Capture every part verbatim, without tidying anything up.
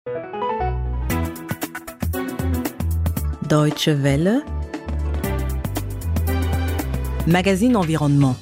Deutsche Welle, magazine environnement.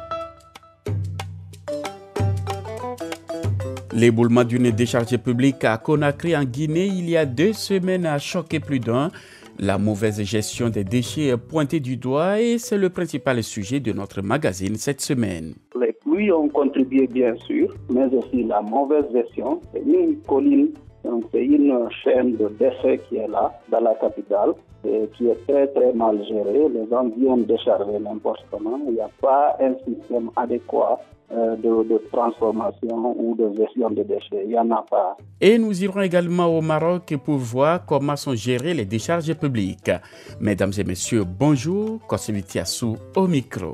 L'éboulement d'une décharge publique à Conakry en Guinée il y a deux semaines a choqué plus d'un. La mauvaise gestion des déchets est pointée du doigt et c'est le principal sujet de notre magazine cette semaine. Les pluies ont contribué bien sûr, mais aussi la mauvaise gestion. C'est une colline, donc c'est une chaîne de déchets qui est là, dans la capitale, et qui est très très mal gérée. Les gens viennent décharger n'importe comment. Il n'y a pas un système adéquat De, de transformation ou de gestion des déchets. Il n'y en a pas. Et nous irons également au Maroc pour voir comment sont gérées les décharges publiques. Mesdames et messieurs, bonjour. Kosiviti Assou au micro.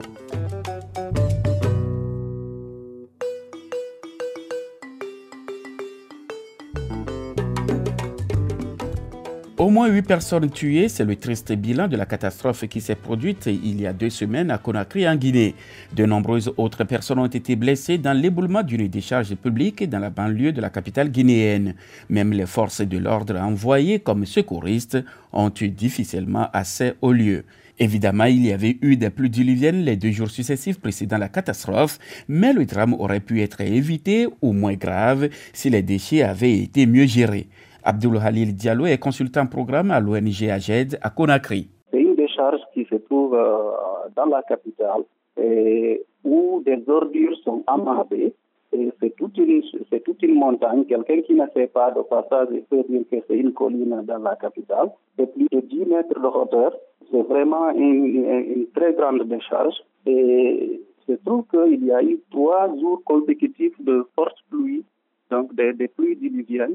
Au moins huit personnes tuées, c'est le triste bilan de la catastrophe qui s'est produite il y a deux semaines à Conakry en Guinée. De nombreuses autres personnes ont été blessées dans l'éboulement d'une décharge publique dans la banlieue de la capitale guinéenne. Même les forces de l'ordre envoyées comme secouristes ont eu difficilement accès au lieu. Évidemment, il y avait eu des pluies diluviennes les deux jours successifs précédant la catastrophe, mais le drame aurait pu être évité ou moins grave si les déchets avaient été mieux gérés. Abdoul Halil Diallo est consultant programme à l'O N G AGED à Conakry. C'est une décharge qui se trouve euh, dans la capitale et où des ordures sont amassées. Et c'est toute une, c'est toute une montagne. Quelqu'un qui ne sait pas de passage, il peut dire que c'est une colline dans la capitale. C'est plus de dix mètres de hauteur. C'est vraiment une, une, une très grande décharge. Et il se trouve qu'il y a eu trois jours consécutifs de fortes pluies, donc des, des pluies diluviennes.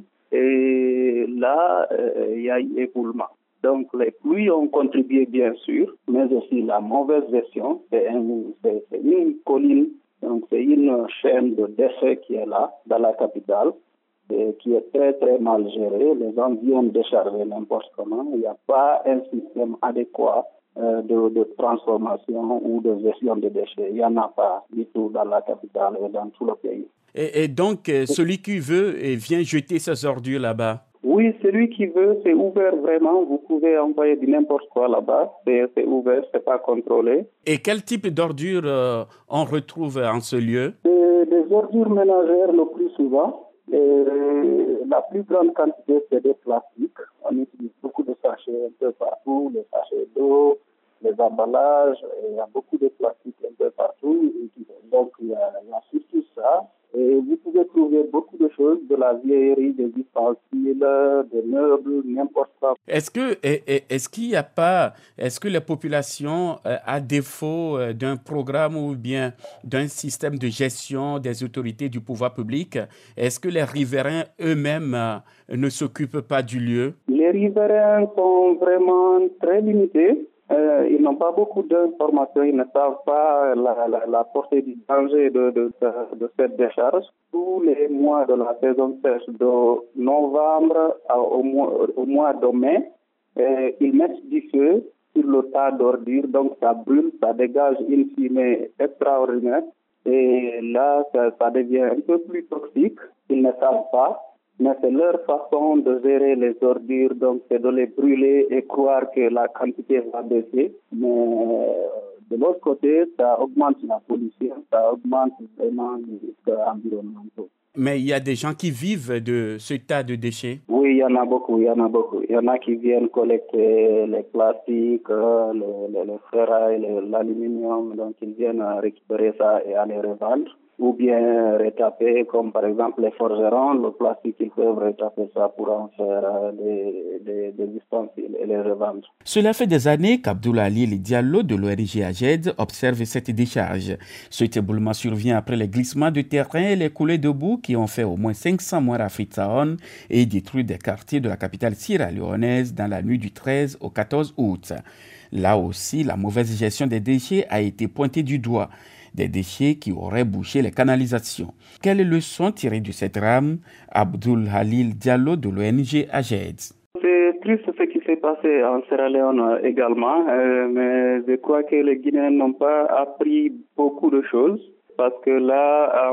Et là, euh, il y a eu éboulement. Donc, les pluies ont contribué, bien sûr, mais aussi la mauvaise gestion. C'est, un, c'est, c'est une colline, donc c'est une chaîne de déchets qui est là, dans la capitale, et qui est très, très mal gérée. Les gens viennent décharger n'importe comment. Il n'y a pas un système adéquat euh, de, de transformation ou de gestion des déchets. Il n'y en a pas du tout dans la capitale et dans tout le pays. Et, et donc, euh, celui qui veut eh, vient jeter ses ordures là-bas? Oui, celui qui veut, c'est ouvert vraiment. Vous pouvez envoyer du n'importe quoi là-bas. C'est, c'est ouvert, c'est pas contrôlé. Et quel type d'ordures euh, on retrouve en ce lieu? C'est des ordures ménagères le plus souvent. Et la plus grande quantité, c'est des plastiques. On utilise beaucoup de sachets un peu partout, les sachets d'eau, les emballages. Et il y a beaucoup de plastiques un peu partout. Donc, il y a, il y a surtout ça. Et vous pouvez trouver beaucoup de choses, de la vieillerie, des ustensiles, des meubles, n'importe quoi. Est-ce que, est-ce qu'il n'y a pas, est-ce que les populations, à défaut d'un programme ou bien d'un système de gestion des autorités du pouvoir public, est-ce que les riverains eux-mêmes ne s'occupent pas du lieu? Les riverains sont vraiment très limités. Euh, ils n'ont pas beaucoup d'informations, ils ne savent pas la, la, la portée du danger de, de, de, de cette décharge. Tous les mois de la saison sèche, de novembre à, au, mois, au mois de mai, euh, ils mettent du feu sur le tas d'ordures, donc ça brûle, ça dégage une fumée extraordinaire. Et là, ça, ça devient un peu plus toxique, ils ne savent pas. Mais c'est leur façon de gérer les ordures, donc c'est de les brûler et croire que la quantité va baisser. Mais de l'autre côté, ça augmente la pollution, ça augmente vraiment les risques environnementaux. Mais il y a des gens qui vivent de ce tas de déchets? Oui, il y en a beaucoup, il y en a beaucoup. Il y en a qui viennent collecter les plastiques, les, les, les ferrailles, les, l'aluminium, donc ils viennent récupérer ça et aller revendre. Ou bien retaper, comme par exemple les forgerons, le plastique, ils peuvent retaper ça pour en faire des, des, des ustensiles et les revendre. Cela fait des années qu'Abdoul Halil Diallo de l'O N G AGED observe cette décharge. Cet éboulement survient après les glissements de terrain et les coulées de boue qui ont fait au moins cinq cents morts à Freetown et détruit des quartiers de la capitale sierra-léonaise dans la nuit du treize au quatorze août. Là aussi, la mauvaise gestion des déchets a été pointée du doigt. Des déchets qui auraient bouché les canalisations. Quelle leçon tirer de cette drame? Abdoul Halil Diallo de l'O N G AGED. C'est triste ce qui s'est passé en Sierra Leone également, euh, mais je crois que les Guinéens n'ont pas appris beaucoup de choses parce que là, euh,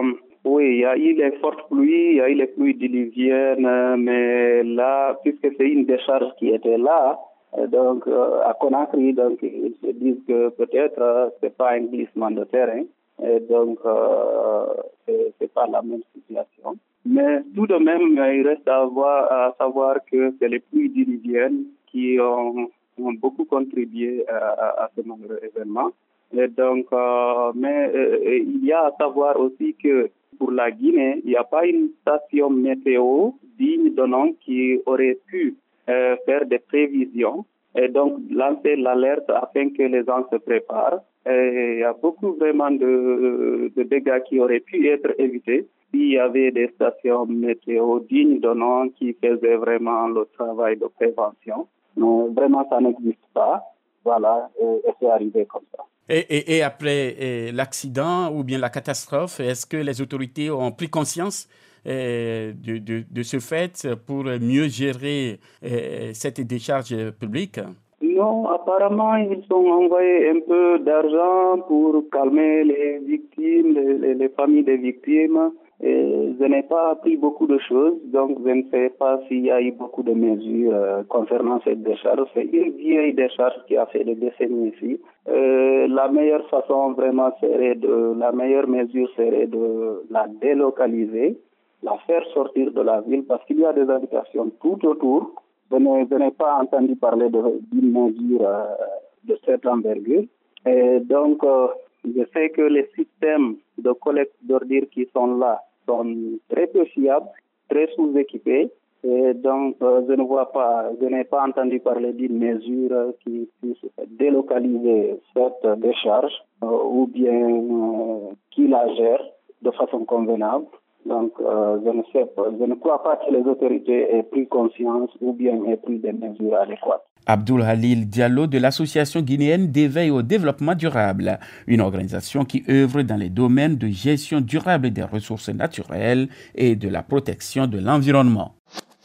Oui, il y a eu les fortes pluies, il y a eu les pluies diluviennes, mais là, puisque c'est une décharge qui était là, donc euh, à Conakry, donc ils se disent que peut-être euh, c'est pas un glissement de terrain, et donc euh, c'est, c'est pas la même situation. Mais tout de même, il reste à, voir, à savoir que c'est les pluies diluviennes qui ont, ont beaucoup contribué à, à, à ce nombreux événements. Et donc, euh, mais euh, il y a à savoir aussi que pour la Guinée, il n'y a pas une station météo digne de nom qui aurait pu euh, faire des prévisions et donc lancer l'alerte afin que les gens se préparent. Et il y a beaucoup vraiment de, de dégâts qui auraient pu être évités s'il y avait des stations météo dignes de nom qui faisaient vraiment le travail de prévention. Mais vraiment, ça n'existe pas. Voilà, et, et c'est arrivé comme ça. Et, et, et après et l'accident ou bien la catastrophe, est-ce que les autorités ont pris conscience euh, de, de, de ce fait pour mieux gérer euh, cette décharge publique? Non, apparemment, ils ont envoyé un peu d'argent pour calmer les victimes, les, les familles des victimes. Et je n'ai pas appris beaucoup de choses, donc je ne sais pas s'il y a eu beaucoup de mesures euh, concernant cette décharge. C'est une vieille décharge qui a fait des décennies ici. Euh, la meilleure façon vraiment serait de, la meilleure mesure serait de la délocaliser, la faire sortir de la ville parce qu'il y a des habitations tout autour. Je n'ai, je n'ai pas entendu parler de, d'une mesure euh, de cette envergure. Et donc, euh, je sais que les systèmes de collecte d'ordures qui sont là sont très peu fiables, très sous-équipés. Et donc, euh, je ne vois pas, je n'ai pas entendu parler d'une mesure qui puisse délocaliser cette décharge euh, ou bien euh, qui la gère de façon convenable. Donc, euh, je ne sais pas, je ne crois pas que les autorités aient pris conscience ou bien aient pris des mesures adéquates. Abdoul Halil Diallo de l'Association guinéenne d'éveil au développement durable, une organisation qui œuvre dans les domaines de gestion durable des ressources naturelles et de la protection de l'environnement.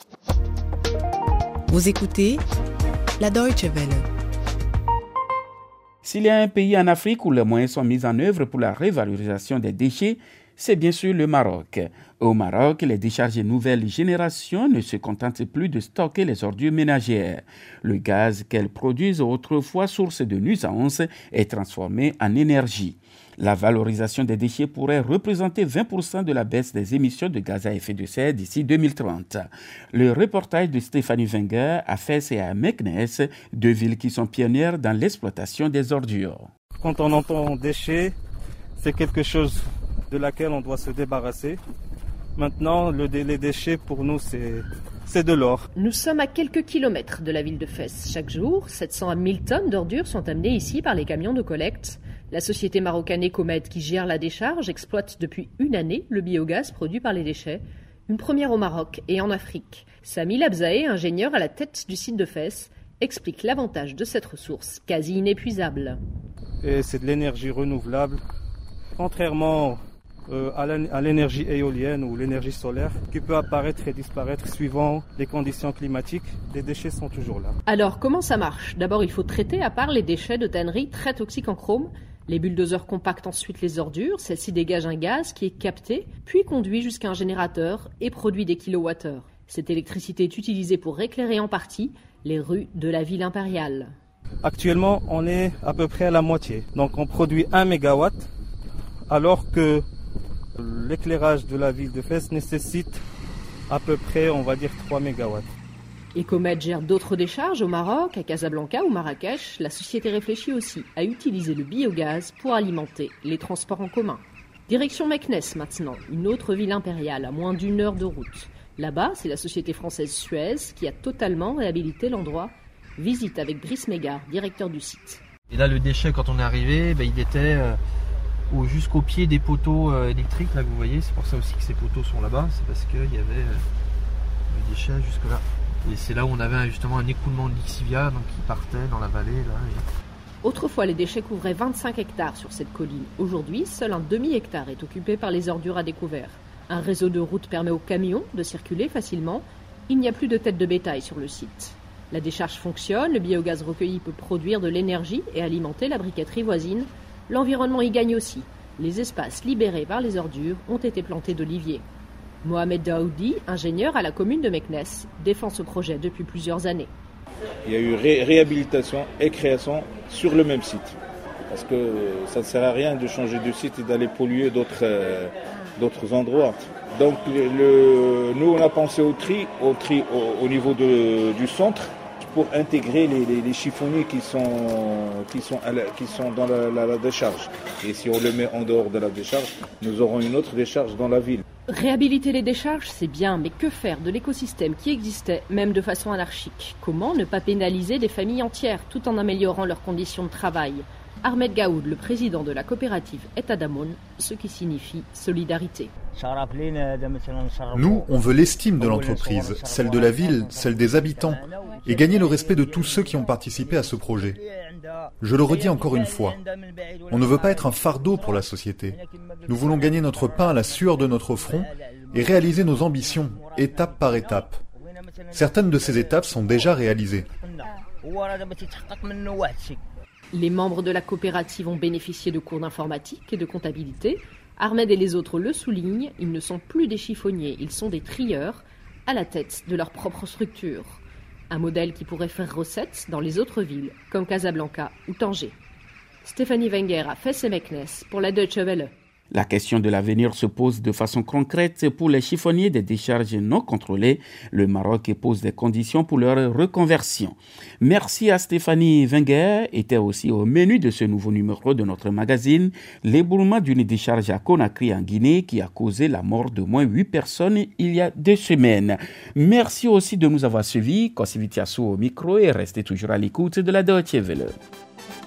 Vous écoutez la Deutsche Welle. S'il y a un pays en Afrique où les moyens sont mis en œuvre pour la révalorisation des déchets, c'est bien sûr le Maroc. Au Maroc, les décharges nouvelle génération ne se contentent plus de stocker les ordures ménagères. Le gaz qu'elles produisent, autrefois source de nuisances, est transformé en énergie. La valorisation des déchets pourrait représenter vingt pour cent de la baisse des émissions de gaz à effet de serre d'ici deux mille trente. Le reportage de Stéphanie Wenger à Fès et à Meknes, deux villes qui sont pionnières dans l'exploitation des ordures. Quand on entend déchets, c'est quelque chose de laquelle on doit se débarrasser. Maintenant, le, les déchets, pour nous, c'est, c'est de l'or. Nous sommes à quelques kilomètres de la ville de Fès. Chaque jour, sept cents à mille tonnes d'ordures sont amenées ici par les camions de collecte. La société marocaine Ecomed, qui gère la décharge, exploite depuis une année le biogaz produit par les déchets. Une première au Maroc et en Afrique. Sami Labzaé, ingénieur à la tête du site de Fès, explique l'avantage de cette ressource quasi inépuisable. Et c'est de l'énergie renouvelable. Contrairement euh, à, à l'énergie éolienne ou l'énergie solaire qui peut apparaître et disparaître suivant les conditions climatiques, les déchets sont toujours là. Alors comment ça marche? D'abord il faut traiter à part les déchets de tannerie très toxiques en chrome. Les bulldozers compactent ensuite les ordures, celles-ci dégagent un gaz qui est capté, puis conduit jusqu'à un générateur et produit des kilowattheures. Cette électricité est utilisée pour éclairer en partie les rues de la ville impériale. Actuellement on est à peu près à la moitié, donc on produit un mégawatt alors que l'éclairage de la ville de Fès nécessite à peu près, on va dire, trois mégawatts. Ecomed gère d'autres décharges au Maroc, à Casablanca ou Marrakech. La société réfléchit aussi à utiliser le biogaz pour alimenter les transports en commun. Direction Meknes maintenant, une autre ville impériale à moins d'une heure de route. Là-bas, c'est la société française Suez qui a totalement réhabilité l'endroit. Visite avec Brice Mégard, directeur du site. Et là, le déchet, quand on est arrivé, ben, il était... Euh... Au, jusqu'au pied des poteaux euh, électriques, là que vous voyez, c'est pour ça aussi que ces poteaux sont là-bas, c'est parce qu'il y avait euh, le déchet jusque là. Et c'est là où on avait justement un écoulement de lixivia, donc qui partait dans la vallée. Là, et... Autrefois, les déchets couvraient vingt-cinq hectares sur cette colline. Aujourd'hui, seul un demi-hectare est occupé par les ordures à découvert. Un réseau de routes permet aux camions de circuler facilement. Il n'y a plus de tête de bétail sur le site. La décharge fonctionne, le biogaz recueilli peut produire de l'énergie et alimenter la briqueterie voisine. L'environnement y gagne aussi. Les espaces libérés par les ordures ont été plantés d'oliviers. Mohamed Daoudi, ingénieur à la commune de Meknes, défend ce projet depuis plusieurs années. Il y a eu ré- réhabilitation et création sur le même site. Parce que ça ne sert à rien de changer de site et d'aller polluer d'autres, euh, d'autres endroits. Donc le, nous on a pensé au tri, au, tri au, au niveau de, du centre pour intégrer les, les, les chiffonniers qui sont, qui sont, à la, qui sont dans la, la, la décharge. Et si on le met en dehors de la décharge, nous aurons une autre décharge dans la ville. Réhabiliter les décharges, c'est bien, mais que faire de l'écosystème qui existait, même de façon anarchique? Comment ne pas pénaliser des familles entières tout en améliorant leurs conditions de travail? Ahmed Gaoud, le président de la coopérative Etadamoun, ce qui signifie solidarité. Nous, on veut l'estime de l'entreprise, celle de la ville, celle des habitants, et gagner le respect de tous ceux qui ont participé à ce projet. Je le redis encore une fois, on ne veut pas être un fardeau pour la société. Nous voulons gagner notre pain à la sueur de notre front et réaliser nos ambitions, étape par étape. Certaines de ces étapes sont déjà réalisées. Les membres de la coopérative ont bénéficié de cours d'informatique et de comptabilité. Ahmed et les autres le soulignent, ils ne sont plus des chiffonniers, ils sont des trieurs à la tête de leur propre structure. Un modèle qui pourrait faire recette dans les autres villes, comme Casablanca ou Tanger. Stéphanie Wenger a Fès et Meknes pour la Deutsche Welle. La question de l'avenir se pose de façon concrète pour les chiffonniers des décharges non contrôlées. Le Maroc pose des conditions pour leur reconversion. Merci à Stéphanie Wenger. Était aussi au menu de ce nouveau numéro de notre magazine l'éboulement d'une décharge à Conakry en Guinée qui a causé la mort d'au moins huit personnes il y a deux semaines. Merci aussi de nous avoir suivis. Kosivitiassou au micro et restez toujours à l'écoute de la Deutsche Welle.